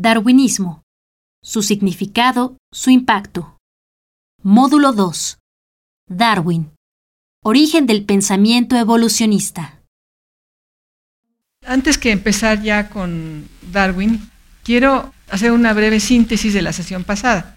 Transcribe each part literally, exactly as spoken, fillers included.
Darwinismo. Su significado, su impacto. Módulo dos. Darwin. Origen del pensamiento evolucionista. Antes que empezar ya con Darwin, quiero hacer una breve síntesis de la sesión pasada.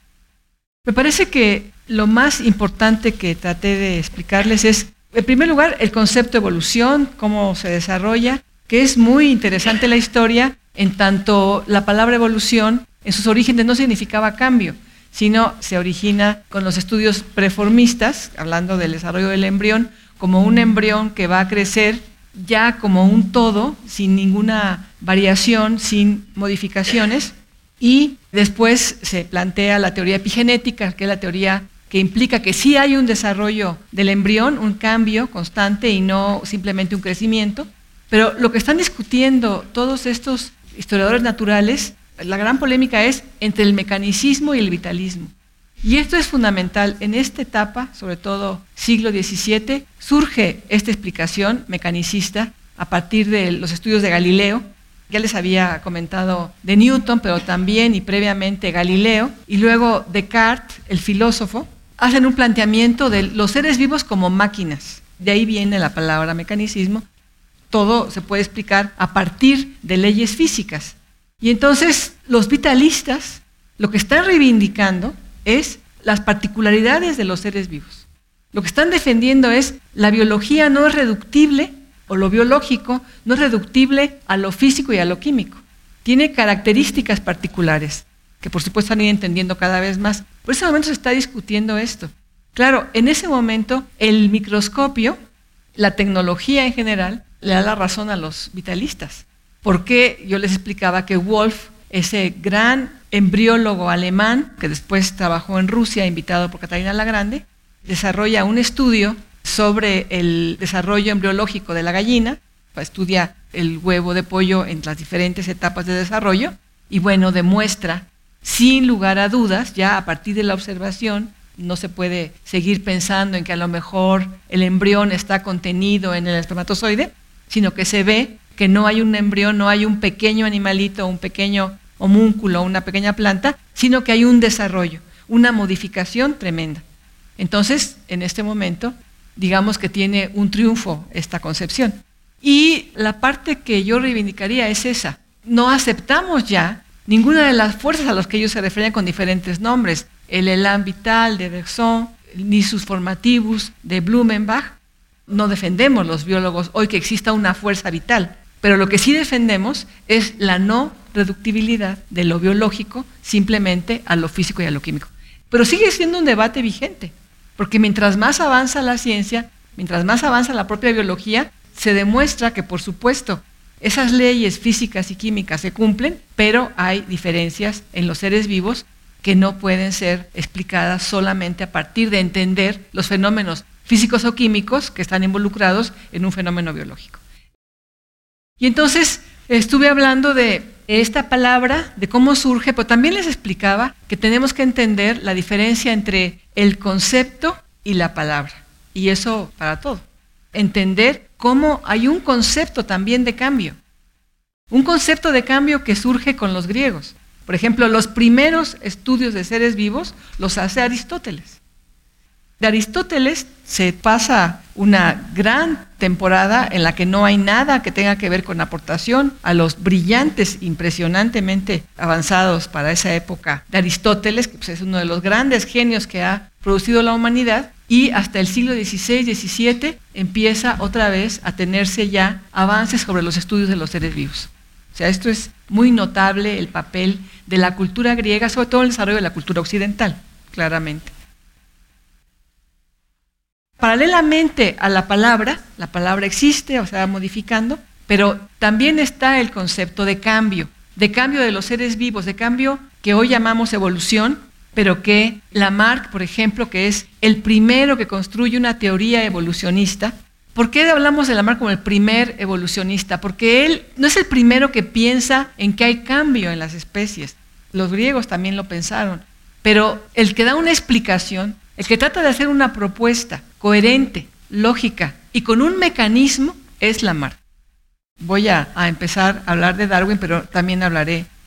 Me parece que lo más importante que traté de explicarles es, en primer lugar, el concepto de evolución, cómo se desarrolla, que es muy interesante la historia, en tanto la palabra evolución en sus orígenes no significaba cambio, sino se origina con los estudios preformistas, hablando del desarrollo del embrión, como un embrión que va a crecer ya como un todo, sin ninguna variación, sin modificaciones, y después se plantea la teoría epigenética, que es la teoría que implica que sí hay un desarrollo del embrión, un cambio constante y no simplemente un crecimiento, pero lo que están discutiendo todos estos historiadores naturales, la gran polémica es entre el mecanicismo y el vitalismo. Y esto es fundamental. En esta etapa, sobre todo siglo diecisiete, surge esta explicación mecanicista a partir de los estudios de Galileo. Ya les había comentado de Newton, pero también y previamente Galileo, y luego Descartes, el filósofo, hacen un planteamiento de los seres vivos como máquinas. De ahí viene la palabra mecanicismo. Todo se puede explicar a partir de leyes físicas. Y entonces los vitalistas lo que están reivindicando es las particularidades de los seres vivos. Lo que están defendiendo es la biología no es reductible, o lo biológico no es reductible a lo físico y a lo químico. Tiene características particulares, que por supuesto van a ir entendiendo cada vez más. Por ese momento se está discutiendo esto. Claro, en ese momento el microscopio, la tecnología en general, le da la razón a los vitalistas. Porque yo les explicaba que Wolf, ese gran embriólogo alemán, que después trabajó en Rusia, invitado por Catalina la Grande, desarrolla un estudio sobre el desarrollo embriológico de la gallina, estudia el huevo de pollo en las diferentes etapas de desarrollo, y bueno, demuestra, sin lugar a dudas, ya a partir de la observación, no se puede seguir pensando en que a lo mejor el embrión está contenido en el espermatozoide, sino que se ve que no hay un embrión, no hay un pequeño animalito, un pequeño homúnculo, una pequeña planta, sino que hay un desarrollo, una modificación tremenda. Entonces, en este momento, digamos que tiene un triunfo esta concepción. Y la parte que yo reivindicaría es esa. No aceptamos ya ninguna de las fuerzas a las que ellos se referían con diferentes nombres, el élan vital de Bergson, nisus formativus de Blumenbach. No defendemos los biólogos hoy que exista una fuerza vital, pero lo que sí defendemos es la no reductibilidad de lo biológico simplemente a lo físico y a lo químico. Pero sigue siendo un debate vigente, porque mientras más avanza la ciencia, mientras más avanza la propia biología, se demuestra que, por supuesto, esas leyes físicas y químicas se cumplen, pero hay diferencias en los seres vivos que no pueden ser explicadas solamente a partir de entender los fenómenos físicos o químicos que están involucrados en un fenómeno biológico. Y entonces estuve hablando de esta palabra, de cómo surge, pero también les explicaba que tenemos que entender la diferencia entre el concepto y la palabra. Y eso para todo. Entender cómo hay un concepto también de cambio. Un concepto de cambio que surge con los griegos. Por ejemplo, los primeros estudios de seres vivos los hace Aristóteles. De Aristóteles se pasa una gran temporada en la que no hay nada que tenga que ver con aportación a los brillantes, impresionantemente avanzados para esa época de Aristóteles, que pues es uno de los grandes genios que ha producido la humanidad, y hasta el siglo dieciséis diecisiete empieza otra vez a tenerse ya avances sobre los estudios de los seres vivos. O sea, esto es muy notable el papel de la cultura griega, sobre todo el desarrollo de la cultura occidental, claramente. Paralelamente a la palabra, la palabra existe o se va modificando, pero también está el concepto de cambio, de cambio de los seres vivos, de cambio que hoy llamamos evolución, pero que Lamarck, por ejemplo, que es el primero que construye una teoría evolucionista. ¿Por qué hablamos de Lamarck como el primer evolucionista? Porque él no es el primero que piensa en que hay cambio en las especies. Los griegos también lo pensaron, pero el que da una explicación, el que trata de hacer una propuesta coherente, lógica y con un mecanismo es Lamarck. Voy a, a empezar a hablar de Darwin, pero también hablaré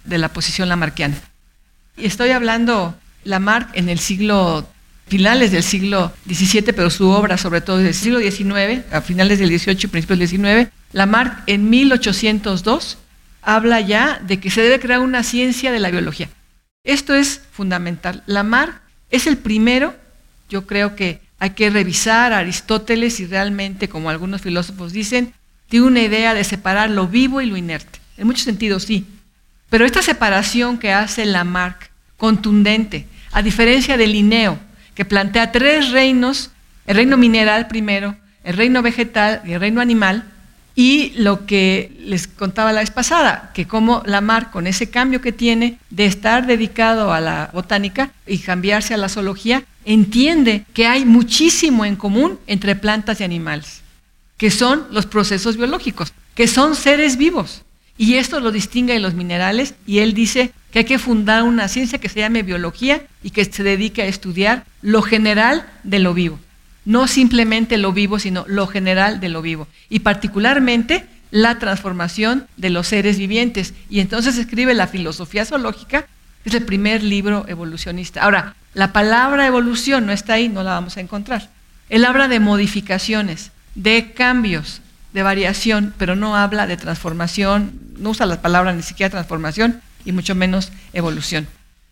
de la posición lamarckiana. Y estoy hablando Lamarck en el siglo, finales del siglo diecisiete, pero su obra sobre todo del siglo diecinueve, a finales del dieciocho y principios del diecinueve. Lamarck en mil ochocientos dos habla ya de que se debe crear una ciencia de la biología. Esto es fundamental. Lamarck es el primero, yo creo que hay que revisar a Aristóteles y realmente, como algunos filósofos dicen, tiene una idea de separar lo vivo y lo inerte. En muchos sentidos sí, pero esta separación que hace Lamarck, contundente, a diferencia de Linneo, que plantea tres reinos, el reino mineral primero, el reino vegetal y el reino animal, y lo que les contaba la vez pasada, que como Lamarck, con ese cambio que tiene de estar dedicado a la botánica y cambiarse a la zoología, entiende que hay muchísimo en común entre plantas y animales, que son los procesos biológicos, que son seres vivos. Y esto lo distingue de los minerales, y él dice que hay que fundar una ciencia que se llame biología y que se dedique a estudiar lo general de lo vivo. No simplemente lo vivo, sino lo general de lo vivo. Y particularmente la transformación de los seres vivientes. Y entonces escribe La filosofía zoológica, que es el primer libro evolucionista. Ahora, la palabra evolución no está ahí, no la vamos a encontrar. Él habla de modificaciones, de cambios, de variación, pero no habla de transformación, no usa la palabra ni siquiera transformación, y mucho menos evolución.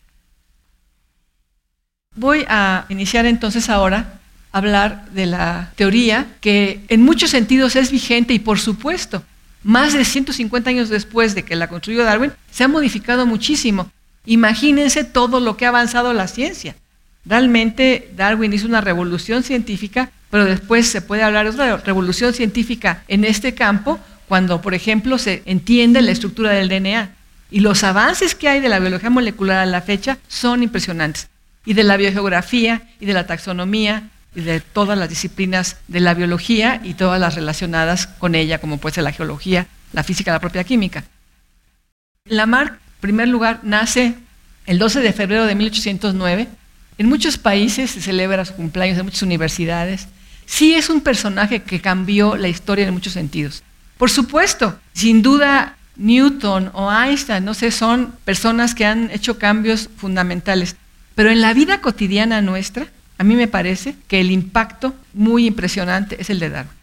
Voy a iniciar entonces ahora a hablar de la teoría que en muchos sentidos es vigente y, por supuesto, más de ciento cincuenta años después de que la construyó Darwin, se ha modificado muchísimo. Imagínense todo lo que ha avanzado la ciencia. Realmente Darwin hizo una revolución científica, pero después se puede hablar de otra revolución científica en este campo cuando, por ejemplo, se entiende la estructura del D N A. Y los avances que hay de la biología molecular a la fecha son impresionantes. Y de la biogeografía, y de la taxonomía, y de todas las disciplinas de la biología y todas las relacionadas con ella, como puede ser la geología, la física, la propia química. Lamarck, en primer lugar, nace el doce de febrero de mil ochocientos nueve. En muchos países se celebra su cumpleaños, en muchas universidades. Sí es un personaje que cambió la historia en muchos sentidos. Por supuesto, sin duda, Newton o Einstein, no sé, son personas que han hecho cambios fundamentales. Pero en la vida cotidiana nuestra, a mí me parece que el impacto muy impresionante es el de Darwin.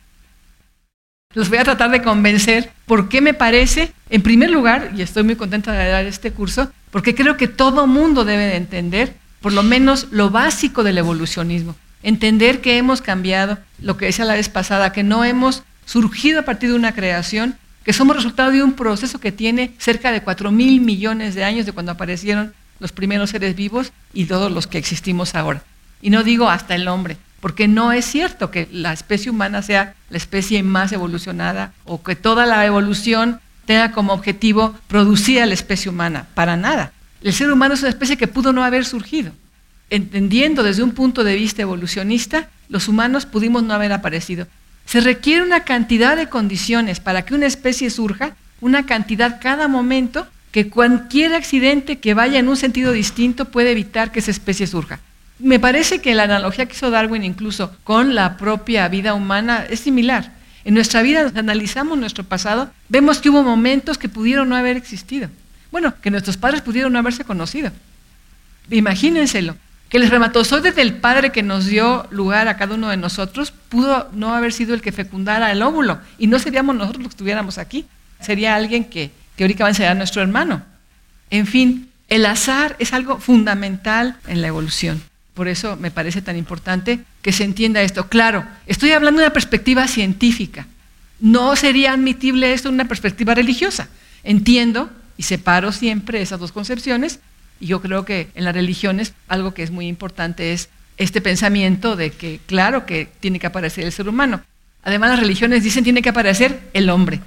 Los voy a tratar de convencer por qué me parece, en primer lugar, y estoy muy contenta de dar este curso, porque creo que todo mundo debe de entender, por lo menos lo básico del evolucionismo. Entender que hemos cambiado, lo que decía la vez pasada, que no hemos surgido a partir de una creación, que somos resultado de un proceso que tiene cerca de cuatro mil millones de años de cuando aparecieron los primeros seres vivos y todos los que existimos ahora. Y no digo hasta el hombre, porque no es cierto que la especie humana sea la especie más evolucionada o que toda la evolución tenga como objetivo producir a la especie humana, para nada. El ser humano es una especie que pudo no haber surgido. Entendiendo desde un punto de vista evolucionista, los humanos pudimos no haber aparecido. Se requiere una cantidad de condiciones para que una especie surja, una cantidad cada momento, que cualquier accidente que vaya en un sentido distinto puede evitar que esa especie surja. Me parece que la analogía que hizo Darwin incluso con la propia vida humana es similar. En nuestra vida, analizamos nuestro pasado, vemos que hubo momentos que pudieron no haber existido. Bueno, que nuestros padres pudieron no haberse conocido. Imagínenselo, que el espermatozoide del padre que nos dio lugar a cada uno de nosotros pudo no haber sido el que fecundara el óvulo, y no seríamos nosotros los que estuviéramos aquí. Sería alguien que teóricamente sería nuestro hermano. En fin, el azar es algo fundamental en la evolución. Por eso me parece tan importante que se entienda esto. Claro, estoy hablando de una perspectiva científica. No sería admitible esto en una perspectiva religiosa. Entiendo y separo siempre esas dos concepciones, y yo creo que en las religiones algo que es muy importante es este pensamiento de que, claro, que tiene que aparecer el ser humano. Además, las religiones dicen que tiene que aparecer el hombre.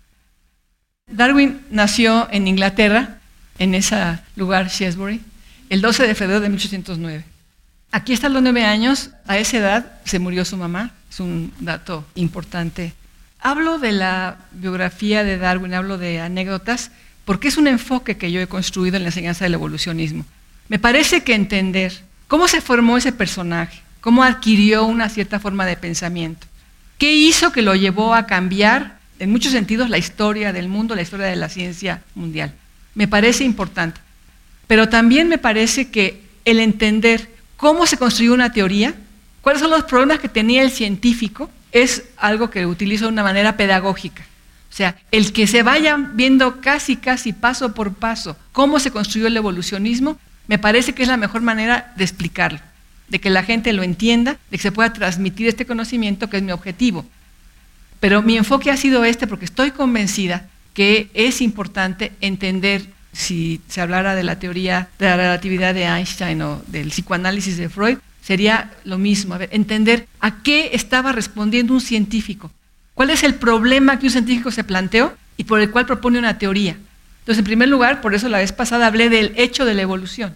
Darwin nació en Inglaterra, en ese lugar, Shrewsbury, el doce de febrero de mil ochocientos nueve. Aquí está a los nueve años, a esa edad se murió su mamá, es un dato importante. Hablo de la biografía de Darwin, hablo de anécdotas, porque es un enfoque que yo he construido en la enseñanza del evolucionismo. Me parece que entender cómo se formó ese personaje, cómo adquirió una cierta forma de pensamiento, qué hizo que lo llevó a cambiar, en muchos sentidos, la historia del mundo, la historia de la ciencia mundial. me parece importante. Pero también me parece que el entender cómo se construyó una teoría, cuáles son los problemas que tenía el científico, es algo que utilizo de una manera pedagógica. O sea, el que se vaya viendo casi, casi paso por paso cómo se construyó el evolucionismo, me parece que es la mejor manera de explicarlo, de que la gente lo entienda, de que se pueda transmitir este conocimiento, que es mi objetivo. Pero mi enfoque ha sido este porque estoy convencida que es importante entender, si se hablara de la teoría de la relatividad de Einstein o del psicoanálisis de Freud, sería lo mismo, a ver, entender a qué estaba respondiendo un científico. ¿Cuál es el problema que un científico se planteó y por el cual propone una teoría? Entonces, en primer lugar, por eso la vez pasada hablé del hecho de la evolución.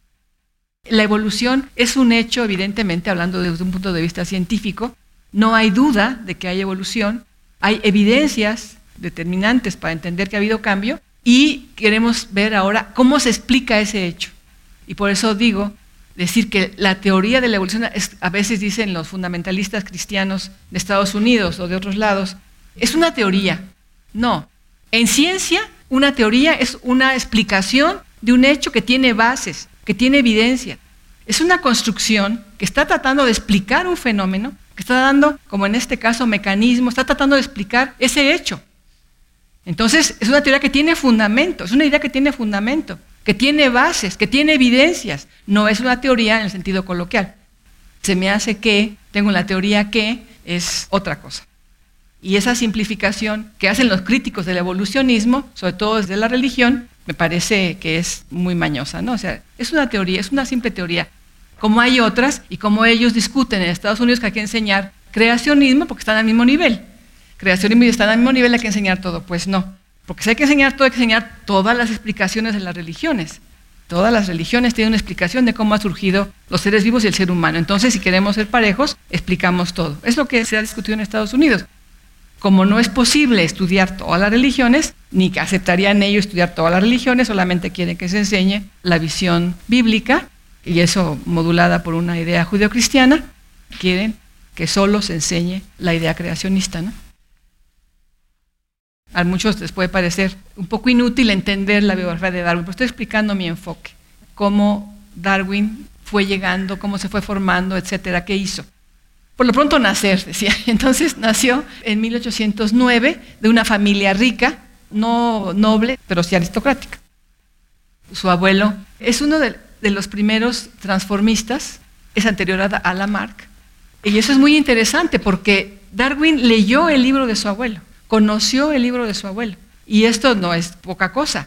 La evolución es un hecho, evidentemente, hablando desde un punto de vista científico. No hay duda de que hay evolución. Hay evidencias determinantes para entender que ha habido cambio y queremos ver ahora cómo se explica ese hecho. Y por eso digo, decir que la teoría de la evolución, es, a veces dicen los fundamentalistas cristianos de Estados Unidos o de otros lados, es una teoría. No. En ciencia, una teoría es una explicación de un hecho que tiene bases, que tiene evidencia. Es una construcción que está tratando de explicar un fenómeno, que está dando, como en este caso, mecanismos, está tratando de explicar ese hecho. Entonces, es una teoría que tiene fundamento, es una idea que tiene fundamento, que tiene bases, que tiene evidencias. No es una teoría en el sentido coloquial. Se me hace que, tengo la teoría que, es otra cosa. Y esa simplificación que hacen los críticos del evolucionismo, sobre todo desde la religión, me parece que es muy mañosa, ¿no? O sea, es una teoría, es una simple teoría. Como hay otras, y como ellos discuten en Estados Unidos que hay que enseñar creacionismo porque están al mismo nivel. Creacionismo y están al mismo nivel, hay que enseñar todo. Pues no. Porque si hay que enseñar todo, hay que enseñar todas las explicaciones de las religiones. Todas las religiones tienen una explicación de cómo han surgido los seres vivos y el ser humano. Entonces, si queremos ser parejos, explicamos todo. Es lo que se ha discutido en Estados Unidos. Como no es posible estudiar todas las religiones, ni que aceptarían ellos estudiar todas las religiones, solamente quieren que se enseñe la visión bíblica, y eso modulada por una idea judeocristiana, quieren que solo se enseñe la idea creacionista, ¿no? A muchos les puede parecer un poco inútil entender la biografía de Darwin, pero estoy explicando mi enfoque, cómo Darwin fue llegando, cómo se fue formando, etcétera, qué hizo. Por lo pronto nacer, decía. Entonces nació en mil ochocientos nueve de una familia rica, no noble, pero sí aristocrática. Su abuelo es uno de, de los primeros transformistas, es anterior a, a Lamarck, y eso es muy interesante porque Darwin leyó el libro de su abuelo. Conoció el libro de su abuelo. Y esto no es poca cosa.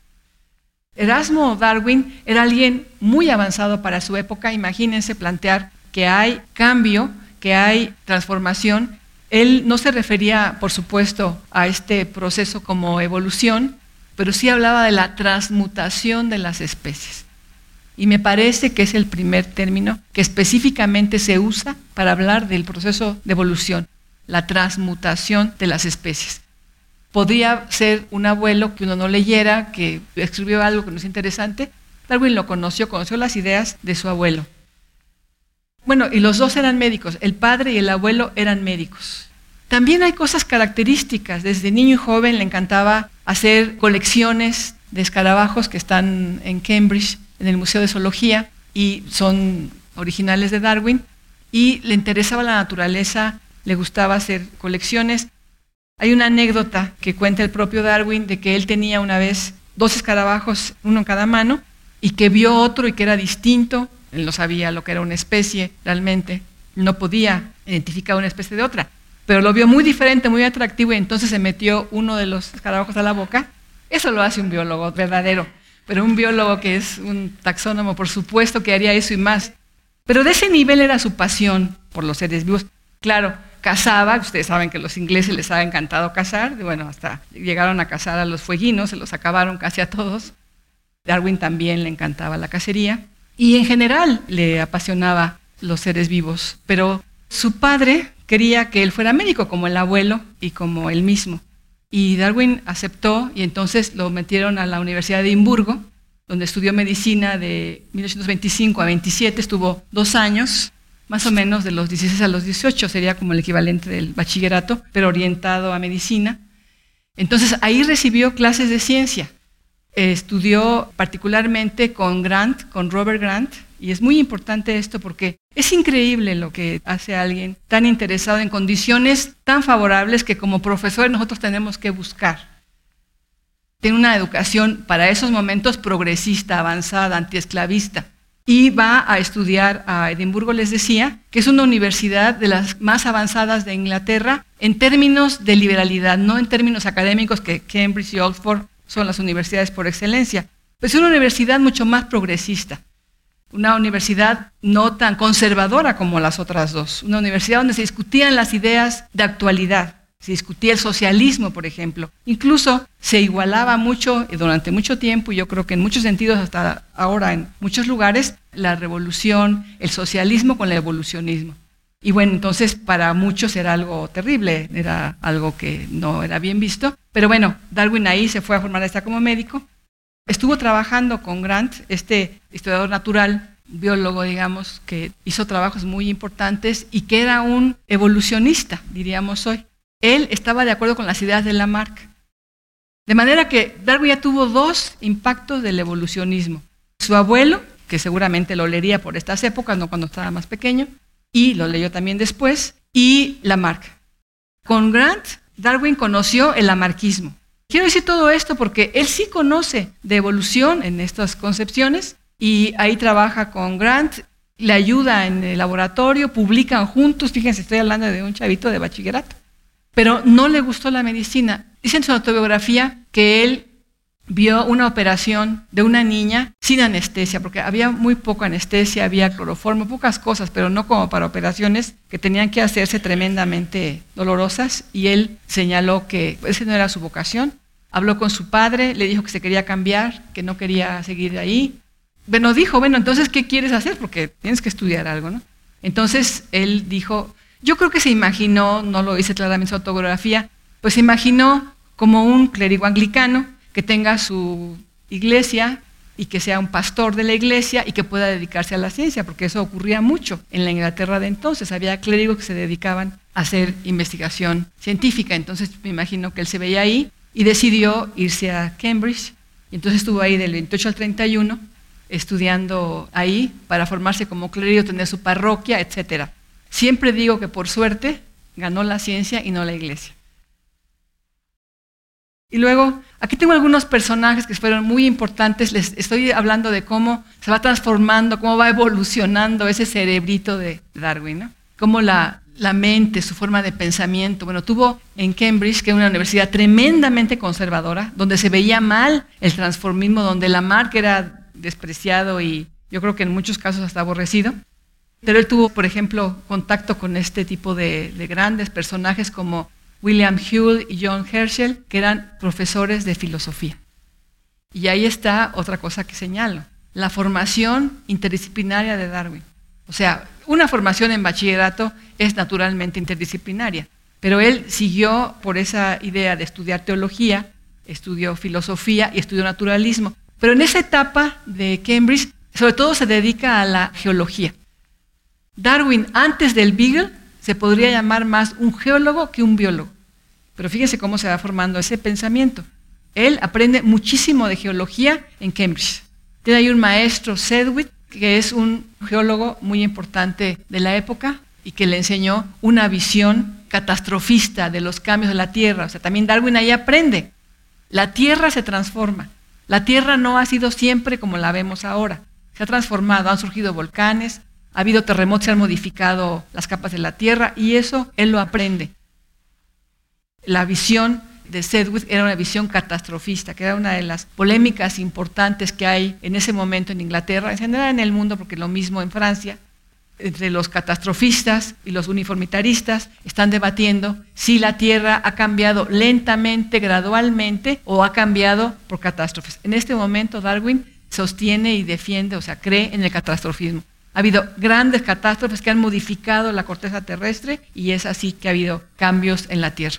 Erasmo Darwin era alguien muy avanzado para su época. Imagínense plantear que hay cambio, que hay transformación. Él no se refería, por supuesto, a este proceso como evolución, pero sí hablaba de la transmutación de las especies. Y me parece que es el primer término que específicamente se usa para hablar del proceso de evolución. La transmutación de las especies. Podría ser un abuelo que uno no leyera, que escribió algo que no es interesante. Darwin lo conoció, conoció las ideas de su abuelo. Bueno, y los dos eran médicos, el padre y el abuelo eran médicos. También hay cosas características. Desde niño y joven le encantaba hacer colecciones de escarabajos que están en Cambridge, en el Museo de Zoología, y son originales de Darwin, y le interesaba la naturaleza. Le gustaba hacer colecciones. Hay una anécdota que cuenta el propio Darwin de que él tenía una vez dos escarabajos, uno en cada mano, y que vio otro y que era distinto. Él no sabía lo que era una especie realmente, no podía identificar una especie de otra, pero lo vio muy diferente, muy atractivo, y entonces se metió uno de los escarabajos a la boca. Eso lo hace un biólogo verdadero, pero un biólogo que es un taxónomo, por supuesto que haría eso y más. Pero de ese nivel era su pasión por los seres vivos. Claro, cazaba, ustedes saben que a los ingleses les ha encantado cazar, bueno, hasta llegaron a cazar a los fueguinos, se los acabaron casi a todos. Darwin también le encantaba la cacería y en general le apasionaba los seres vivos, pero su padre quería que él fuera médico como el abuelo y como él mismo. Y Darwin aceptó y entonces lo metieron a la Universidad de Edimburgo, donde estudió medicina de mil ochocientos veinticinco a veintisiete, estuvo dos años, más o menos de los dieciséis a los dieciocho, sería como el equivalente del bachillerato, pero orientado a medicina. Entonces ahí recibió clases de ciencia. estudió particularmente con Grant, con Robert Grant, y es muy importante esto porque es increíble lo que hace alguien tan interesado en condiciones tan favorables que como profesores nosotros tenemos que buscar. Tiene una educación para esos momentos progresista, avanzada, antiesclavista, y va a estudiar a Edimburgo, les decía, que es una universidad de las más avanzadas de Inglaterra en términos de liberalidad, no en términos académicos, que Cambridge y Oxford son las universidades por excelencia, pero es una universidad mucho más progresista, una universidad no tan conservadora como las otras dos, una universidad donde se discutían las ideas de actualidad, se discutía el socialismo, por ejemplo, incluso se igualaba mucho durante mucho tiempo, y yo creo que en muchos sentidos hasta ahora en muchos lugares, la revolución, el socialismo con el evolucionismo. Y bueno, entonces para muchos era algo terrible, era algo que no era bien visto, pero bueno, Darwin ahí se fue a formar hasta como médico. Estuvo trabajando con Grant, este historiador natural, biólogo, digamos, que hizo trabajos muy importantes y que era un evolucionista, diríamos hoy. Él estaba de acuerdo con las ideas de Lamarck. De manera que Darwin ya tuvo dos impactos del evolucionismo. Su abuelo, que seguramente lo leería por estas épocas, no cuando estaba más pequeño, y lo leyó también después, y Lamarck. Con Grant, Darwin conoció el lamarquismo. Quiero decir todo esto porque él sí conoce de evolución en estas concepciones, y ahí trabaja con Grant, le ayuda en el laboratorio, publican juntos, fíjense, estoy hablando de un chavito de bachillerato, pero no le gustó la medicina. Dice en su autobiografía que él vio una operación de una niña sin anestesia, porque había muy poca anestesia, había cloroformo, pocas cosas, pero no como para operaciones que tenían que hacerse tremendamente dolorosas, y él señaló que esa no era su vocación. Habló con su padre, le dijo que se quería cambiar, que no quería seguir ahí. Bueno, dijo, bueno, entonces, ¿qué quieres hacer? Porque tienes que estudiar algo, ¿no? Entonces, él dijo, yo creo que se imaginó, no lo dice claramente en su autobiografía, pues se imaginó como un clérigo anglicano que tenga su iglesia y que sea un pastor de la iglesia y que pueda dedicarse a la ciencia, porque eso ocurría mucho en la Inglaterra de entonces. Había clérigos que se dedicaban a hacer investigación científica, entonces me imagino que él se veía ahí y decidió irse a Cambridge, y entonces estuvo ahí del veintiocho al treinta y uno estudiando ahí para formarse como clérigo, tener su parroquia, etcétera. Siempre digo que por suerte ganó la ciencia y no la iglesia. Y luego, aquí tengo algunos personajes que fueron muy importantes. Les estoy hablando de cómo se va transformando, cómo va evolucionando ese cerebrito de Darwin, ¿no? Cómo la, la mente, su forma de pensamiento. Bueno, tuvo en Cambridge, que es una universidad tremendamente conservadora, donde se veía mal el transformismo, donde Lamarck era despreciado y yo creo que en muchos casos hasta aborrecido. Pero él tuvo, por ejemplo, contacto con este tipo de, de grandes personajes como William Whewell y John Herschel, que eran profesores de filosofía. Y ahí está otra cosa que señalo, la formación interdisciplinaria de Darwin. O sea, una formación en bachillerato es naturalmente interdisciplinaria, pero él siguió por esa idea de estudiar teología, estudió filosofía y estudió naturalismo. Pero en esa etapa de Cambridge, sobre todo se dedica a la geología. Darwin, antes del Beagle, se podría llamar más un geólogo que un biólogo. Pero fíjense cómo se va formando ese pensamiento. Él aprende muchísimo de geología en Cambridge. Tiene ahí un maestro, Sedgwick, que es un geólogo muy importante de la época y que le enseñó una visión catastrofista de los cambios de la Tierra. O sea, también Darwin ahí aprende. La Tierra se transforma. La Tierra no ha sido siempre como la vemos ahora. Se ha transformado, han surgido volcanes, ha habido terremotos, se han modificado las capas de la Tierra, y eso él lo aprende. La visión de Sedgwick era una visión catastrofista, que era una de las polémicas importantes que hay en ese momento en Inglaterra, en general en el mundo, porque lo mismo en Francia, entre los catastrofistas y los uniformitaristas, están debatiendo si la Tierra ha cambiado lentamente, gradualmente, o ha cambiado por catástrofes. En este momento Darwin sostiene y defiende, o sea, cree en el catastrofismo. Ha habido grandes catástrofes que han modificado la corteza terrestre y es así que ha habido cambios en la Tierra.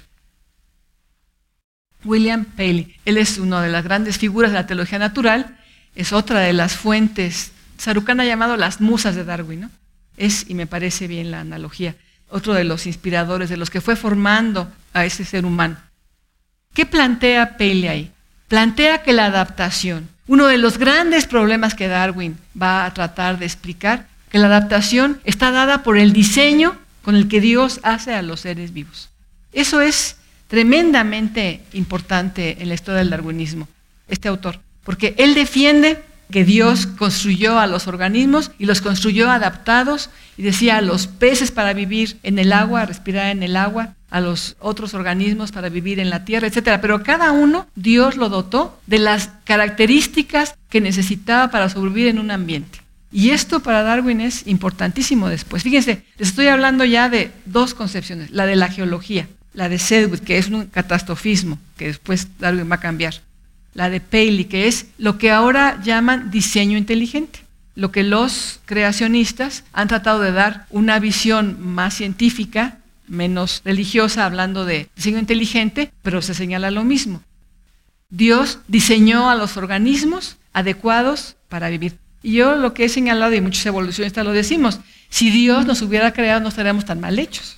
William Paley, él es una de las grandes figuras de la teología natural, es otra de las fuentes. Sarucán ha llamado las musas de Darwin, ¿no? Es, y me parece bien la analogía, otro de los inspiradores, de los que fue formando a ese ser humano. ¿Qué plantea Paley ahí? plantea que la adaptación, uno de los grandes problemas que Darwin va a tratar de explicar, que la adaptación está dada por el diseño con el que Dios hace a los seres vivos. Eso es tremendamente importante en la historia del darwinismo, este autor, porque él defiende que Dios construyó a los organismos y los construyó adaptados, y decía a los peces para vivir en el agua, respirar en el agua, a los otros organismos para vivir en la tierra, etcétera. Pero cada uno Dios lo dotó de las características que necesitaba para sobrevivir en un ambiente. Y esto para Darwin es importantísimo después. Fíjense, les estoy hablando ya de dos concepciones, la de la geología, la de Sedgwick, que es un catastrofismo, que después Darwin va a cambiar. La de Paley, que es lo que ahora llaman diseño inteligente, lo que los creacionistas han tratado de dar una visión más científica, menos religiosa, hablando de diseño inteligente, pero se señala lo mismo. Dios diseñó a los organismos adecuados para vivir. Y yo lo que he señalado, y muchos evolucionistas lo decimos, si Dios nos hubiera creado no estaríamos tan mal hechos.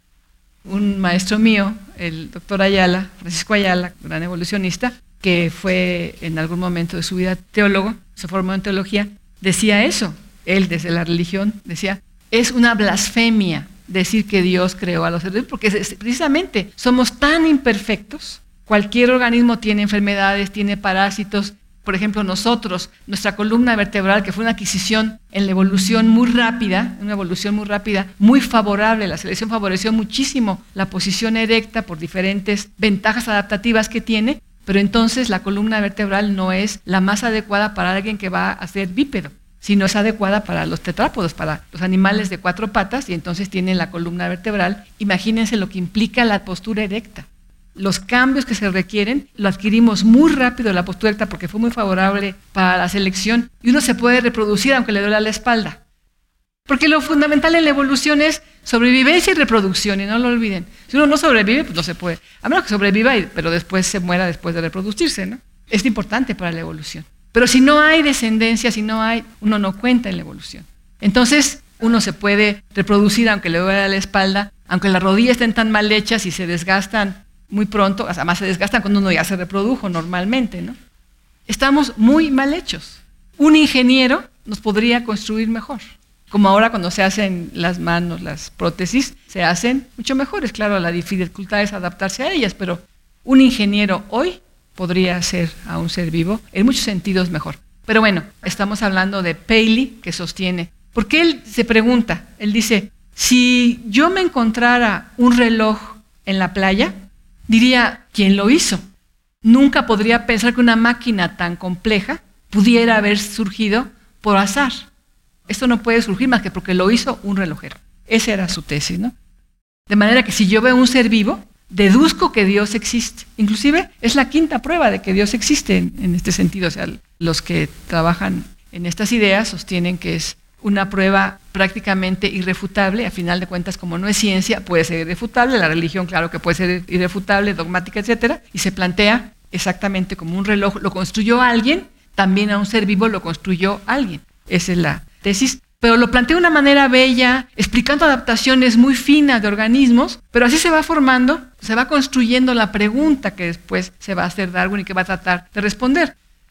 Un maestro mío, el doctor Ayala, Francisco Ayala, gran evolucionista, que fue en algún momento de su vida teólogo, se formó en teología, decía eso. Él desde la religión decía, es una blasfemia decir que Dios creó a los seres vivos, porque precisamente somos tan imperfectos, cualquier organismo tiene enfermedades, tiene parásitos. Por ejemplo, nosotros, nuestra columna vertebral, que fue una adquisición en la evolución muy rápida, una evolución muy rápida, muy favorable, la selección favoreció muchísimo la posición erecta por diferentes ventajas adaptativas que tiene, pero entonces la columna vertebral no es la más adecuada para alguien que va a ser bípedo, sino es adecuada para los tetrápodos, para los animales de cuatro patas, y entonces tienen la columna vertebral. Imagínense lo que implica la postura erecta. Los cambios que se requieren lo adquirimos muy rápido la postura erecta porque fue muy favorable para la selección, y uno se puede reproducir aunque le duela la espalda. Porque lo fundamental en la evolución es sobrevivencia y reproducción, y no lo olviden. Si uno no sobrevive, pues no se puede. A menos que sobreviva, pero después se muera después de reproducirse, ¿no? Es importante para la evolución. Pero si no hay descendencia, si no hay, uno no cuenta en la evolución. Entonces, uno se puede reproducir aunque le duela la espalda, aunque las rodillas estén tan mal hechas y se desgastan muy pronto, además se desgastan cuando uno ya se reprodujo normalmente, ¿no? Estamos muy mal hechos. Un ingeniero nos podría construir mejor. Como ahora cuando se hacen las manos, las prótesis, se hacen mucho mejores. Claro, la dificultad es adaptarse a ellas, pero un ingeniero hoy podría hacer a un ser vivo en muchos sentidos mejor. Pero bueno, estamos hablando de Paley, que sostiene. Porque él se pregunta, él dice, si yo me encontrara un reloj en la playa, diría, ¿quién lo hizo? Nunca podría pensar que una máquina tan compleja pudiera haber surgido por azar. Esto no puede surgir más que porque lo hizo un relojero. Esa era su tesis, ¿no? De manera que si yo veo un ser vivo, deduzco que Dios existe. Inclusive es la quinta prueba de que Dios existe en, en este sentido. O sea, los que trabajan en estas ideas sostienen que es una prueba prácticamente irrefutable. A final de cuentas, como no es ciencia, puede ser irrefutable. La religión, claro que puede ser irrefutable, dogmática, etcétera. Y se plantea exactamente como un reloj. Lo construyó alguien, también a un ser vivo lo construyó alguien. Esa es la tesis. Pero lo plantea de una manera bella, explicando adaptaciones muy finas de organismos, pero así se va formando, se va construyendo la pregunta que después se va a hacer Darwin y que va a tratar de responder.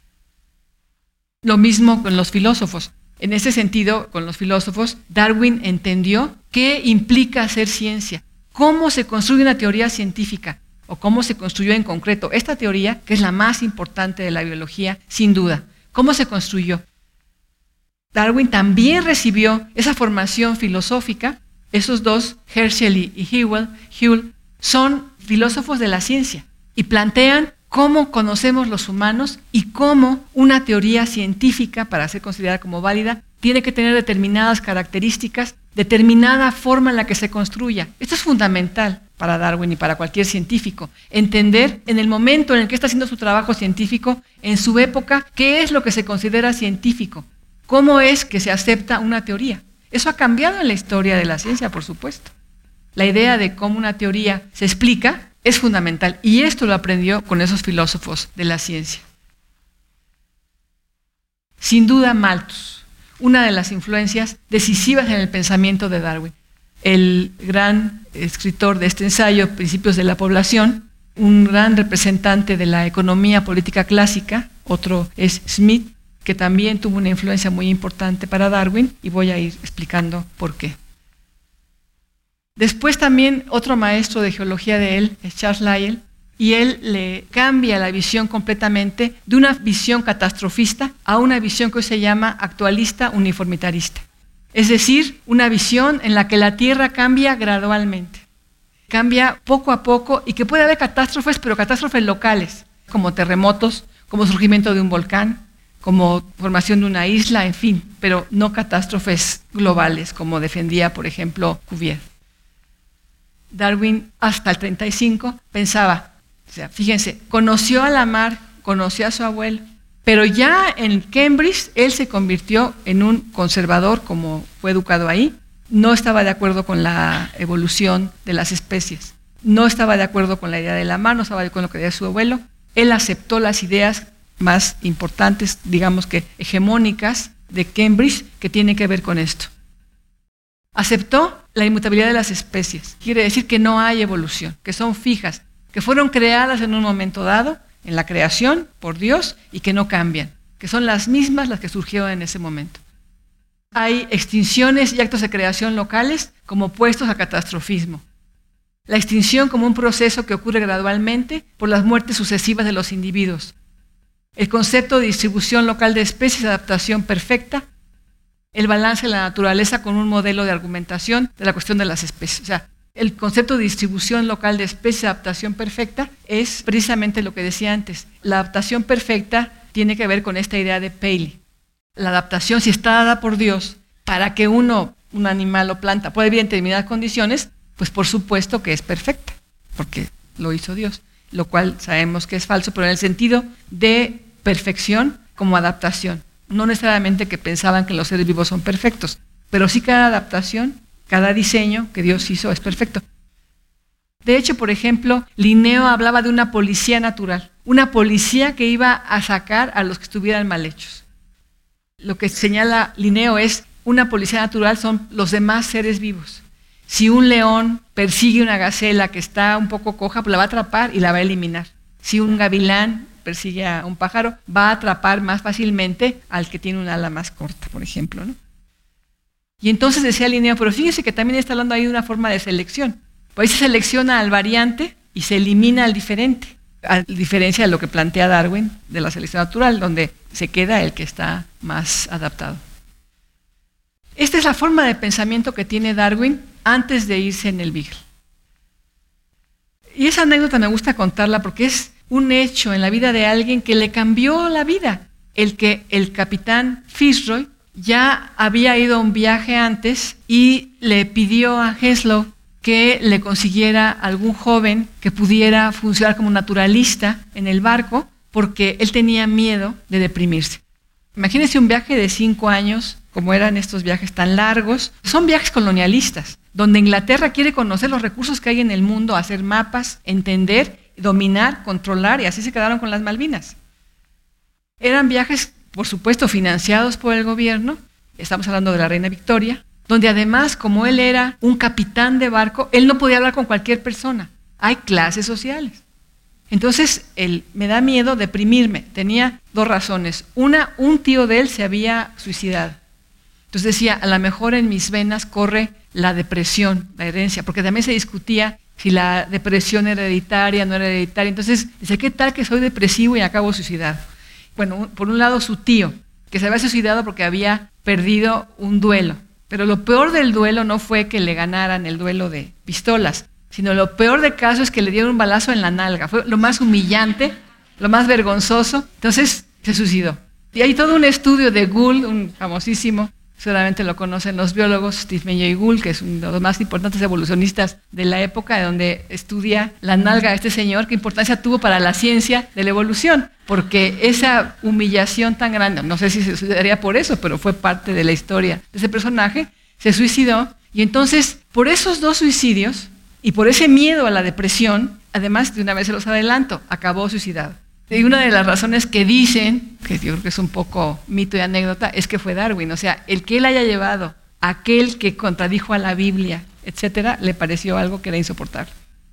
Lo mismo con los filósofos. En ese sentido, con los filósofos, Darwin entendió qué implica hacer ciencia, cómo se construye una teoría científica, o cómo se construyó en concreto esta teoría, que es la más importante de la biología, sin duda. ¿Cómo se construyó? Darwin también recibió esa formación filosófica. Esos dos, Herschel y Whewell, Whewell, son filósofos de la ciencia y plantean cómo conocemos los humanos y cómo una teoría científica, para ser considerada como válida, tiene que tener determinadas características, determinada forma en la que se construya. Esto es fundamental para Darwin y para cualquier científico, entender en el momento en el que está haciendo su trabajo científico, en su época, qué es lo que se considera científico. ¿Cómo es que se acepta una teoría? Eso ha cambiado en la historia de la ciencia, por supuesto. La idea de cómo una teoría se explica es fundamental, y esto lo aprendió con esos filósofos de la ciencia. Sin duda, Malthus, una de las influencias decisivas en el pensamiento de Darwin. El gran escritor de este ensayo, Principios de la Población, un gran representante de la economía política clásica, otro es Smith, que también tuvo una influencia muy importante para Darwin, y voy a ir explicando por qué. Después también otro maestro de geología de él es Charles Lyell, y él le cambia la visión completamente de una visión catastrofista a una visión que hoy se llama actualista uniformitarista. Es decir, una visión en la que la Tierra cambia gradualmente, cambia poco a poco, y que puede haber catástrofes, pero catástrofes locales, como terremotos, como surgimiento de un volcán, como formación de una isla, en fin, pero no catástrofes globales, como defendía, por ejemplo, Cuvier. Darwin, hasta el treinta y cinco, pensaba, o sea, fíjense, conoció a Lamarck, conoció a su abuelo, pero ya en Cambridge él se convirtió en un conservador, como fue educado ahí. No estaba de acuerdo con la evolución de las especies, no estaba de acuerdo con la idea de Lamarck, no estaba de acuerdo con lo que decía su abuelo. Él aceptó las ideas más importantes, digamos que hegemónicas, de Cambridge, que tienen que ver con esto. Aceptó la inmutabilidad de las especies, quiere decir que no hay evolución, que son fijas, que fueron creadas en un momento dado, en la creación, por Dios, y que no cambian, que son las mismas las que surgieron en ese momento. Hay extinciones y actos de creación locales como opuestos al catastrofismo. La extinción como un proceso que ocurre gradualmente por las muertes sucesivas de los individuos. El concepto de distribución local de especies y adaptación perfecta. El balance de la naturaleza con un modelo de argumentación de la cuestión de las especies. O sea, el concepto de distribución local de especies y adaptación perfecta es precisamente lo que decía antes. La adaptación perfecta tiene que ver con esta idea de Paley. La adaptación, si está dada por Dios para que uno, un animal o planta, pueda vivir en determinadas condiciones, pues por supuesto que es perfecta, porque lo hizo Dios, lo cual sabemos que es falso, pero en el sentido de perfección como adaptación. No necesariamente que pensaban que los seres vivos son perfectos, pero sí cada adaptación, cada diseño que Dios hizo es perfecto. De hecho, por ejemplo, Linneo hablaba de una policía natural, una policía que iba a sacar a los que estuvieran mal hechos. Lo que señala Linneo es una policía natural son los demás seres vivos. Si un león persigue una gacela que está un poco coja, pues la va a atrapar y la va a eliminar. Si un gavilán persigue a un pájaro, va a atrapar más fácilmente al que tiene un ala más corta, por ejemplo, ¿no? Y entonces decía Linneo, pero fíjese que también está hablando ahí de una forma de selección. Pues ahí se selecciona al variante y se elimina al diferente, a diferencia de lo que plantea Darwin de la selección natural, donde se queda el que está más adaptado. Esta es la forma de pensamiento que tiene Darwin antes de irse en el Beagle. Y esa anécdota me gusta contarla porque es un hecho en la vida de alguien que le cambió la vida. El que el capitán Fitzroy ya había ido a un viaje antes y le pidió a Henslow que le consiguiera algún joven que pudiera funcionar como naturalista en el barco porque él tenía miedo de deprimirse. Imagínense un viaje de cinco años, como eran estos viajes tan largos. Son viajes colonialistas, donde Inglaterra quiere conocer los recursos que hay en el mundo, hacer mapas, entender, dominar, controlar, y así se quedaron con las Malvinas. Eran viajes, por supuesto, financiados por el gobierno. Estamos hablando de la reina Victoria, donde además, como él era un capitán de barco, él no podía hablar con cualquier persona. Hay clases sociales. Entonces, él me da miedo deprimirme. Tenía dos razones. Una, un tío de él se había suicidado. Entonces decía, a lo mejor en mis venas corre la depresión, la herencia, porque también se discutía si la depresión era hereditaria, no era hereditaria. Entonces, dice, ¿qué tal que soy depresivo y acabo suicidado? Bueno, por un lado su tío, que se había suicidado porque había perdido un duelo. Pero lo peor del duelo no fue que le ganaran el duelo de pistolas, sino lo peor del caso es que le dieron un balazo en la nalga. Fue lo más humillante, lo más vergonzoso. Entonces se suicidó. Y hay todo un estudio de Gould, un famosísimo, seguramente lo conocen los biólogos, Stephen Jay Gould, que es uno de los más importantes evolucionistas de la época, donde estudia la nalga de este señor, qué importancia tuvo para la ciencia de la evolución, porque esa humillación tan grande, no sé si se suicidaría por eso, pero fue parte de la historia de ese personaje, se suicidó, y entonces, por esos dos suicidios, y por ese miedo a la depresión, además, de una vez se los adelanto, acabó suicidado. Y una de las razones que dicen, que yo creo que es un poco mito y anécdota, es que fue Darwin. O sea, el que él haya llevado a aquel que contradijo a la Biblia, etcétera, le pareció algo que era insoportable.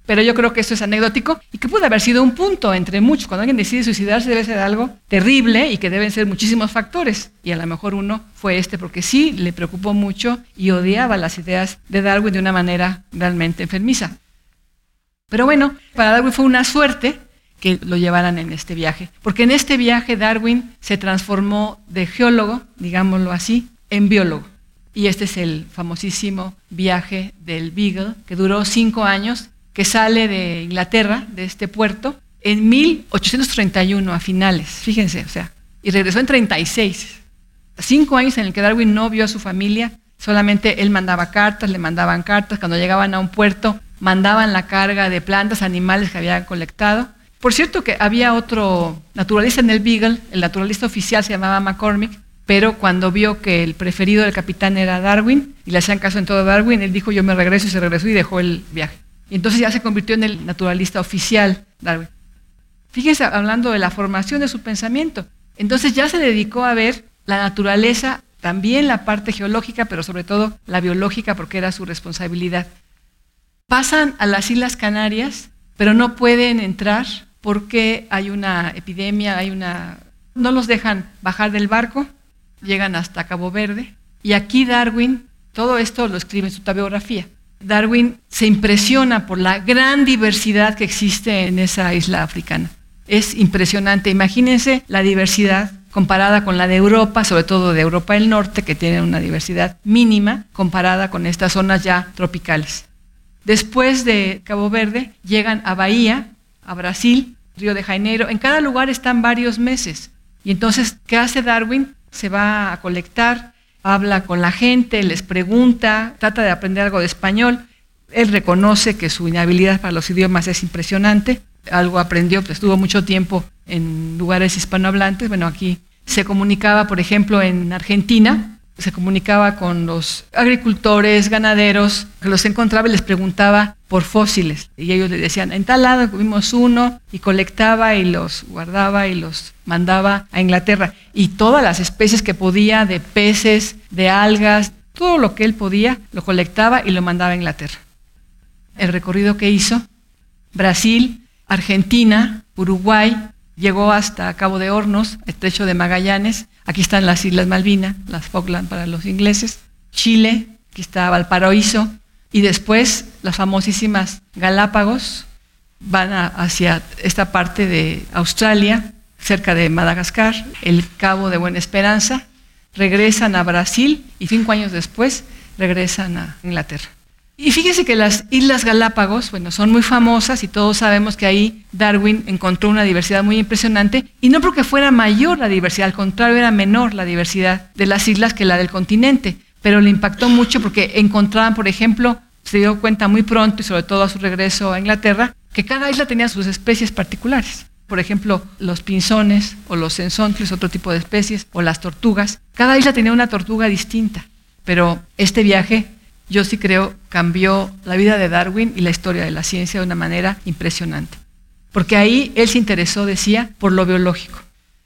Pero yo creo que esto es anecdótico y que puede haber sido un punto entre muchos. Cuando alguien decide suicidarse debe ser algo terrible y que deben ser muchísimos factores. Y a lo mejor uno fue este porque sí le preocupó mucho y odiaba las ideas de Darwin de una manera realmente enfermiza. Pero bueno, para Darwin fue una suerte que lo llevaran en este viaje. Porque en este viaje Darwin se transformó de geólogo, digámoslo así, en biólogo. Y este es el famosísimo viaje del Beagle, que duró cinco años, que sale de Inglaterra, de este puerto, en mil ochocientos treinta y uno, a finales, fíjense, o sea, y regresó en treinta y seis. Cinco años en el que Darwin no vio a su familia, solamente él mandaba cartas, le mandaban cartas, cuando llegaban a un puerto, mandaban la carga de plantas, animales que habían colectado. Por cierto que había otro naturalista en el Beagle, el naturalista oficial se llamaba McCormick, pero cuando vio que el preferido del capitán era Darwin, y le hacían caso en todo a Darwin, él dijo yo me regreso y se regresó y dejó el viaje. Y entonces ya se convirtió en el naturalista oficial, Darwin. Fíjense, hablando de la formación de su pensamiento. Entonces ya se dedicó a ver la naturaleza, también la parte geológica, pero sobre todo la biológica, porque era su responsabilidad. Pasan a las Islas Canarias, pero no pueden entrar porque hay una epidemia, hay una... no los dejan bajar del barco, llegan hasta Cabo Verde. Y aquí Darwin, todo esto lo escribe en su autobiografía. Darwin se impresiona por la gran diversidad que existe en esa isla africana. Es impresionante. Imagínense la diversidad comparada con la de Europa, sobre todo de Europa del Norte, que tiene una diversidad mínima comparada con estas zonas ya tropicales. Después de Cabo Verde, llegan a Bahía, a Brasil, Río de Janeiro. En cada lugar están varios meses. Y entonces, ¿qué hace Darwin? Se va a colectar, habla con la gente, les pregunta, trata de aprender algo de español. Él reconoce que su inhabilidad para los idiomas es impresionante. Algo aprendió, pues estuvo mucho tiempo en lugares hispanohablantes. Bueno, aquí se comunicaba, por ejemplo, en Argentina, se comunicaba con los agricultores, ganaderos, que los encontraba y les preguntaba por fósiles. Y ellos le decían, en tal lado vimos uno, y colectaba y los guardaba y los mandaba a Inglaterra. Y todas las especies que podía, de peces, de algas, todo lo que él podía, lo colectaba y lo mandaba a Inglaterra. El recorrido que hizo, Brasil, Argentina, Uruguay, llegó hasta Cabo de Hornos, Estrecho de Magallanes, aquí están las Islas Malvinas, las Falkland para los ingleses, Chile, aquí está Valparaíso, y después las famosísimas Galápagos, van a, hacia esta parte de Australia, cerca de Madagascar, el Cabo de Buena Esperanza, regresan a Brasil y cinco años después regresan a Inglaterra. Y fíjense que las Islas Galápagos, bueno, son muy famosas y todos sabemos que ahí Darwin encontró una diversidad muy impresionante, y no porque fuera mayor la diversidad, al contrario, era menor la diversidad de las islas que la del continente, pero le impactó mucho porque encontraban, por ejemplo, se dio cuenta muy pronto y sobre todo a su regreso a Inglaterra, que cada isla tenía sus especies particulares. Por ejemplo, los pinzones o los censontles, otro tipo de especies, o las tortugas. Cada isla tenía una tortuga distinta, pero este viaje, yo sí creo, cambió la vida de Darwin y la historia de la ciencia de una manera impresionante. Porque ahí él se interesó, decía, por lo biológico.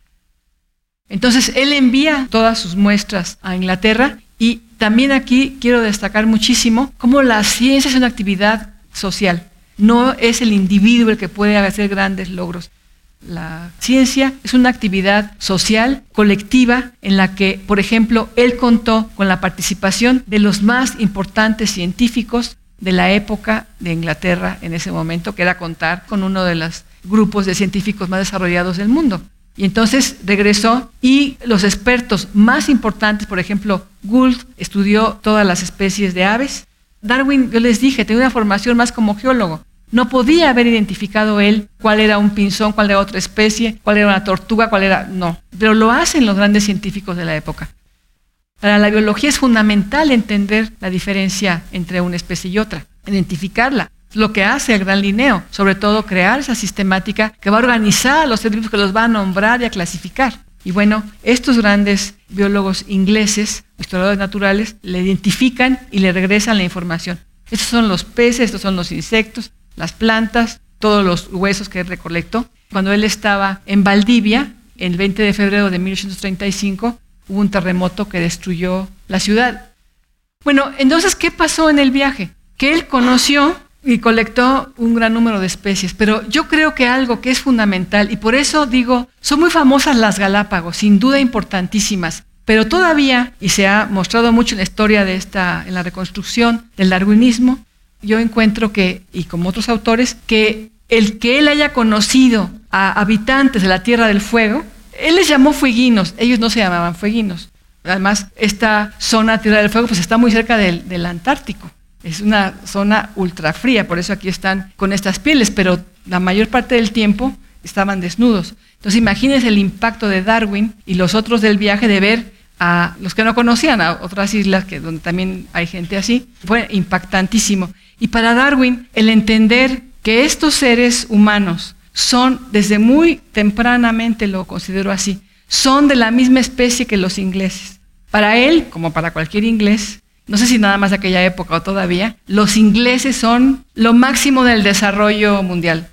Entonces, él envía todas sus muestras a Inglaterra, y también aquí quiero destacar muchísimo cómo la ciencia es una actividad social. No es el individuo el que puede hacer grandes logros. La ciencia es una actividad social, colectiva, en la que, por ejemplo, él contó con la participación de los más importantes científicos de la época de Inglaterra en ese momento, que era contar con uno de los grupos de científicos más desarrollados del mundo. Y entonces regresó, y los expertos más importantes, por ejemplo, Gould estudió todas las especies de aves. Darwin, yo les dije, tenía una formación más como geólogo. No podía haber identificado él cuál era un pinzón, cuál era otra especie, cuál era una tortuga, cuál era... No, pero lo hacen los grandes científicos de la época. Para la biología es fundamental entender la diferencia entre una especie y otra, identificarla. Lo que hace el gran Linneo, sobre todo crear esa sistemática que va a organizar a los científicos, que los va a nombrar y a clasificar. Y bueno, estos grandes biólogos ingleses, historiadores naturales, le identifican y le regresan la información. Estos son los peces, estos son los insectos, las plantas, todos los huesos que él recolectó. Cuando él estaba en Valdivia, el veinte de febrero de mil ochocientos treinta y cinco, hubo un terremoto que destruyó la ciudad. Bueno, entonces, ¿qué pasó en el viaje? Que él conoció y colectó un gran número de especies. Pero yo creo que algo que es fundamental, y por eso digo, son muy famosas las Galápagos, sin duda importantísimas, pero todavía, y se ha mostrado mucho en la historia de esta, en la reconstrucción del darwinismo, yo encuentro que, y como otros autores, que el que él haya conocido a habitantes de la Tierra del Fuego, él les llamó fueguinos, ellos no se llamaban fueguinos. Además, esta zona Tierra del Fuego pues está muy cerca del, del Antártico. Es una zona ultra fría, por eso aquí están con estas pieles, pero la mayor parte del tiempo estaban desnudos. Entonces imagínense el impacto de Darwin y los otros del viaje de ver a los que no conocían, a otras islas que, donde también hay gente así. Fue impactantísimo. Y para Darwin, el entender que estos seres humanos son, desde muy tempranamente lo considero así, son de la misma especie que los ingleses. Para él, como para cualquier inglés, no sé si nada más de aquella época o todavía, los ingleses son lo máximo del desarrollo mundial.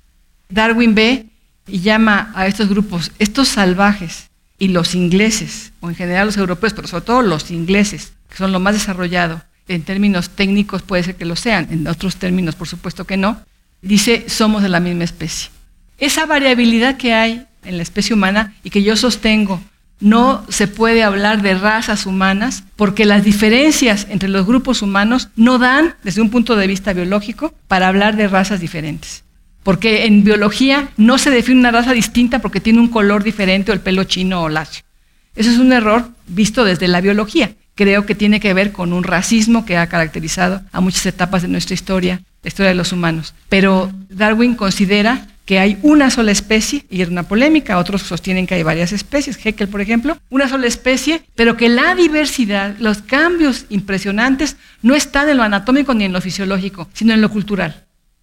Darwin ve y llama a estos grupos, estos salvajes, y los ingleses, o en general los europeos, pero sobre todo los ingleses, que son lo más desarrollado, en términos técnicos puede ser que lo sean, en otros términos por supuesto que no, dice, somos de la misma especie. Esa variabilidad que hay en la especie humana y que yo sostengo, no se puede hablar de razas humanas porque las diferencias entre los grupos humanos no dan, desde un punto de vista biológico, para hablar de razas diferentes. Porque en biología no se define una raza distinta porque tiene un color diferente o el pelo chino o lacio. Eso es un error visto desde la biología. Creo que tiene que ver con un racismo que ha caracterizado a muchas etapas de nuestra historia, la historia de los humanos. Pero Darwin considera que hay una sola especie, y es una polémica, otros sostienen que hay varias especies, Haeckel por ejemplo, una sola especie, pero que la diversidad, los cambios impresionantes, no están en lo anatómico ni en lo fisiológico, sino en lo cultural.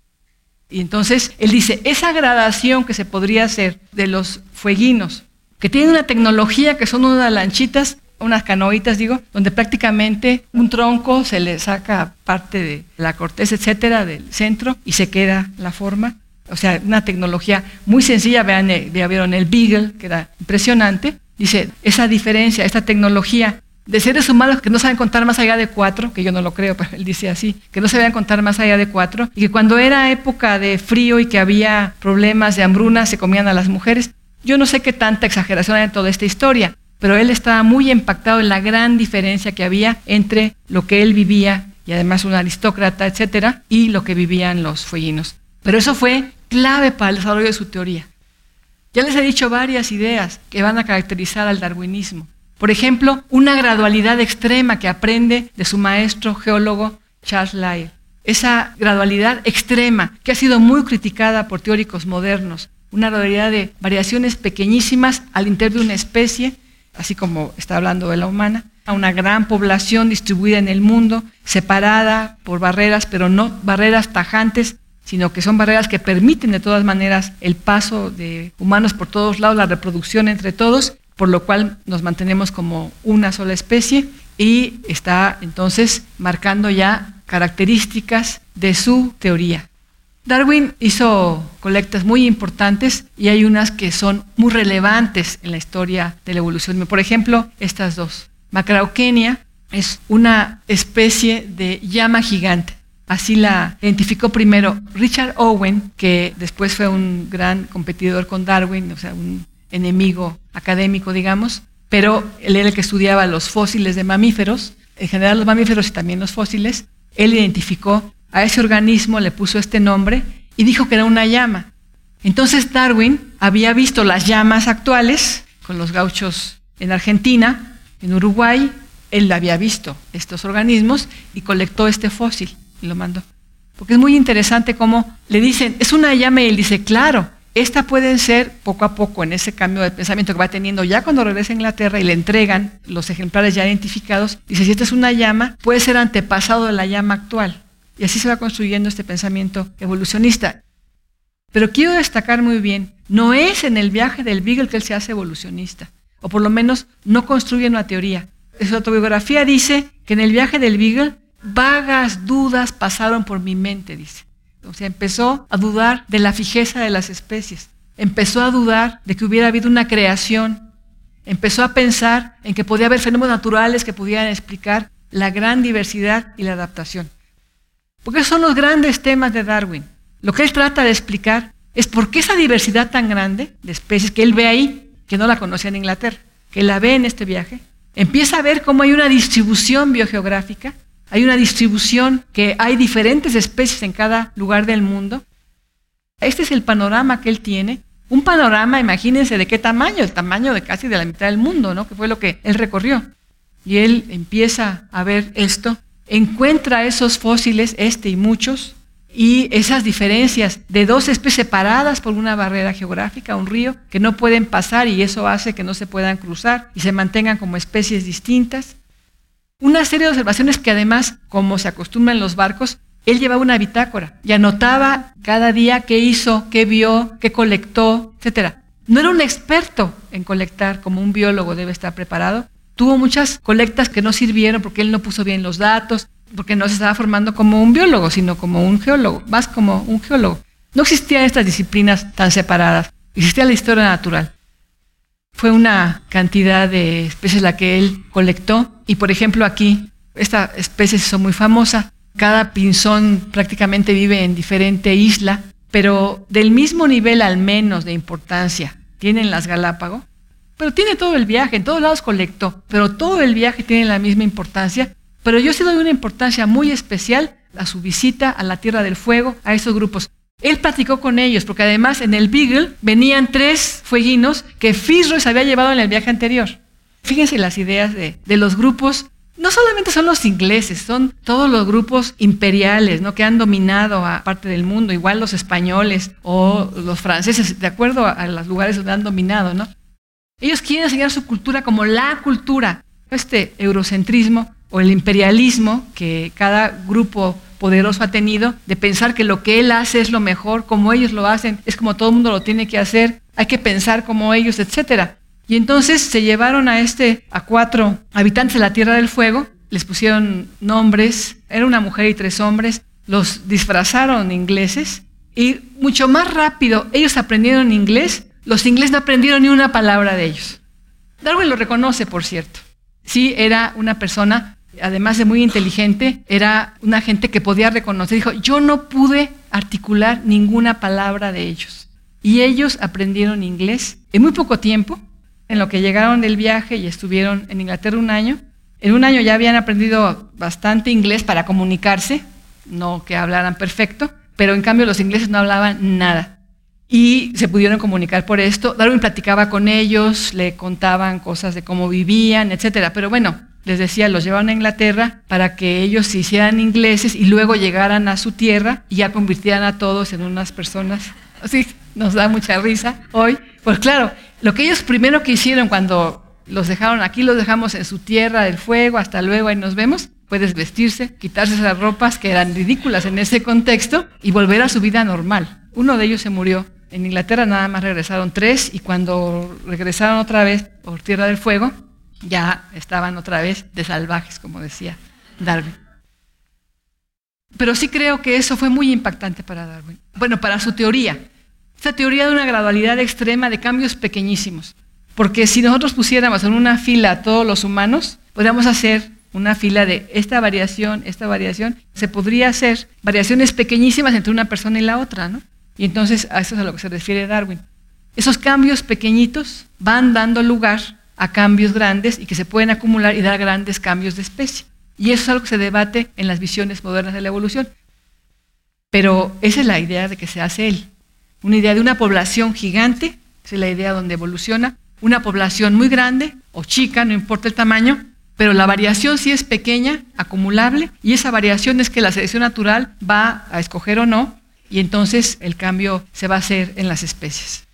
Y entonces él dice, esa gradación que se podría hacer de los fueguinos, que tienen una tecnología que son unas lanchitas, unas canoitas digo, donde prácticamente un tronco se le saca parte de la corteza, etcétera, del centro, y se queda la forma. O sea, una tecnología muy sencilla, vean, ya vieron el Beagle, que era impresionante. Dice, esa diferencia, esta tecnología de seres humanos que no saben contar más allá de cuatro, que yo no lo creo, pero él dice así, que no sabían contar más allá de cuatro, y que cuando era época de frío y que había problemas de hambruna, se comían a las mujeres. Yo no sé qué tanta exageración hay en toda esta historia, pero él estaba muy impactado en la gran diferencia que había entre lo que él vivía, y además un aristócrata, etcétera, y lo que vivían los fueguinos. Pero eso fue clave para el desarrollo de su teoría. Ya les he dicho varias ideas que van a caracterizar al darwinismo. Por ejemplo, una gradualidad extrema que aprende de su maestro geólogo Charles Lyell. Esa gradualidad extrema que ha sido muy criticada por teóricos modernos. Una gradualidad de variaciones pequeñísimas al interior de una especie, así como está hablando de la humana, a una gran población distribuida en el mundo, separada por barreras, pero no barreras tajantes, sino que son barreras que permiten de todas maneras el paso de humanos por todos lados, la reproducción entre todos, por lo cual nos mantenemos como una sola especie y está entonces marcando ya características de su teoría. Darwin hizo colectas muy importantes y hay unas que son muy relevantes en la historia de la evolución. Por ejemplo, estas dos. Macrauchenia es una especie de llama gigante. Así la identificó primero Richard Owen, que después fue un gran competidor con Darwin, o sea, un enemigo académico, digamos, pero él era el que estudiaba los fósiles de mamíferos, en general los mamíferos y también los fósiles. Él identificó a ese organismo, le puso este nombre y dijo que era una llama. Entonces Darwin había visto las llamas actuales con los gauchos en Argentina, en Uruguay, él había visto estos organismos y colectó este fósil. Y lo mandó. Porque es muy interesante cómo le dicen, es una llama, y él dice, claro, esta pueden ser poco a poco en ese cambio de pensamiento que va teniendo ya cuando regresa a Inglaterra y le entregan los ejemplares ya identificados. Dice, si esta es una llama, puede ser antepasado de la llama actual. Y así se va construyendo este pensamiento evolucionista. Pero quiero destacar muy bien, no es en el viaje del Beagle que él se hace evolucionista, o por lo menos no construye una teoría. En su autobiografía dice que en el viaje del Beagle vagas dudas pasaron por mi mente, dice. O sea, empezó a dudar de la fijeza de las especies. Empezó a dudar de que hubiera habido una creación. Empezó a pensar en que podía haber fenómenos naturales que pudieran explicar la gran diversidad y la adaptación. Porque esos son los grandes temas de Darwin. Lo que él trata de explicar es por qué esa diversidad tan grande de especies que él ve ahí, que no la conocía en Inglaterra, que la ve en este viaje, empieza a ver cómo hay una distribución biogeográfica, hay una distribución que hay diferentes especies en cada lugar del mundo. Este es el panorama que él tiene. Un panorama, imagínense, ¿de qué tamaño? El tamaño de casi de la mitad del mundo, ¿no? Que fue lo que él recorrió. Y él empieza a ver esto, encuentra esos fósiles, este y muchos, y esas diferencias de dos especies separadas por una barrera geográfica, un río, que no pueden pasar y eso hace que no se puedan cruzar y se mantengan como especies distintas. Una serie de observaciones que además, como se acostumbra en los barcos, él llevaba una bitácora y anotaba cada día qué hizo, qué vio, qué colectó, etcétera. No era un experto en colectar como un biólogo debe estar preparado. Tuvo muchas colectas que no sirvieron porque él no puso bien los datos, porque no se estaba formando como un biólogo, sino como un geólogo, más como un geólogo. No existían estas disciplinas tan separadas, existía la historia natural. Fue una cantidad de especies la que él colectó, y por ejemplo aquí, esta especie es muy famosa, cada pinzón prácticamente vive en diferente isla, pero del mismo nivel al menos de importancia tienen las Galápagos, pero tiene todo el viaje, en todos lados colectó, pero todo el viaje tiene la misma importancia. Pero yo sí doy una importancia muy especial a su visita a la Tierra del Fuego, a esos grupos. Él platicó con ellos, porque además en el Beagle venían tres fueguinos que Fitzroy había llevado en el viaje anterior. Fíjense las ideas de, de los grupos. No solamente son los ingleses, son todos los grupos imperiales, ¿no? Que han dominado a parte del mundo, igual los españoles o los franceses, de acuerdo a, a los lugares donde han dominado, ¿no? Ellos quieren enseñar su cultura como la cultura. Este eurocentrismo o el imperialismo que cada grupo poderoso ha tenido, de pensar que lo que él hace es lo mejor, como ellos lo hacen, es como todo el mundo lo tiene que hacer, hay que pensar como ellos, etcétera. Y entonces se llevaron a este, a cuatro habitantes de la Tierra del Fuego, les pusieron nombres, era una mujer y tres hombres, los disfrazaron ingleses, y mucho más rápido ellos aprendieron inglés, los ingleses no aprendieron ni una palabra de ellos. Darwin lo reconoce, por cierto. Sí, era una persona, además de muy inteligente, era una gente que podía reconocer. Dijo, yo no pude articular ninguna palabra de ellos. Y ellos aprendieron inglés en muy poco tiempo, en lo que llegaron del viaje y estuvieron en Inglaterra un año. En un año ya habían aprendido bastante inglés para comunicarse, no que hablaran perfecto, pero en cambio los ingleses no hablaban nada. Y se pudieron comunicar por esto. Darwin platicaba con ellos, le contaban cosas de cómo vivían, etcétera. Pero bueno, les decía, los llevaron a Inglaterra para que ellos se hicieran ingleses y luego llegaran a su tierra y ya convirtieran a todos en unas personas. Así nos da mucha risa hoy. Pues claro, lo que ellos primero que hicieron cuando los dejaron aquí, los dejamos en su tierra del fuego, hasta luego, ahí nos vemos, fue desvestirse, quitarse esas ropas que eran ridículas en ese contexto y volver a su vida normal. Uno de ellos se murió. En Inglaterra nada más regresaron tres y cuando regresaron otra vez por Tierra del Fuego, ya estaban otra vez de salvajes, como decía Darwin. Pero sí creo que eso fue muy impactante para Darwin. Bueno, para su teoría. Esta teoría de una gradualidad extrema de cambios pequeñísimos. Porque si nosotros pusiéramos en una fila a todos los humanos, podríamos hacer una fila de esta variación, esta variación. Se podría hacer variaciones pequeñísimas entre una persona y la otra, ¿no? Y entonces a eso es a lo que se refiere Darwin. Esos cambios pequeñitos van dando lugar a cambios grandes y que se pueden acumular y dar grandes cambios de especie. Y eso es algo que se debate en las visiones modernas de la evolución. Pero esa es la idea de que se hace él. Una idea de una población gigante, esa es la idea donde evoluciona, una población muy grande o chica, no importa el tamaño, pero la variación sí es pequeña, acumulable, y esa variación es que la selección natural va a escoger o no, y entonces el cambio se va a hacer en las especies.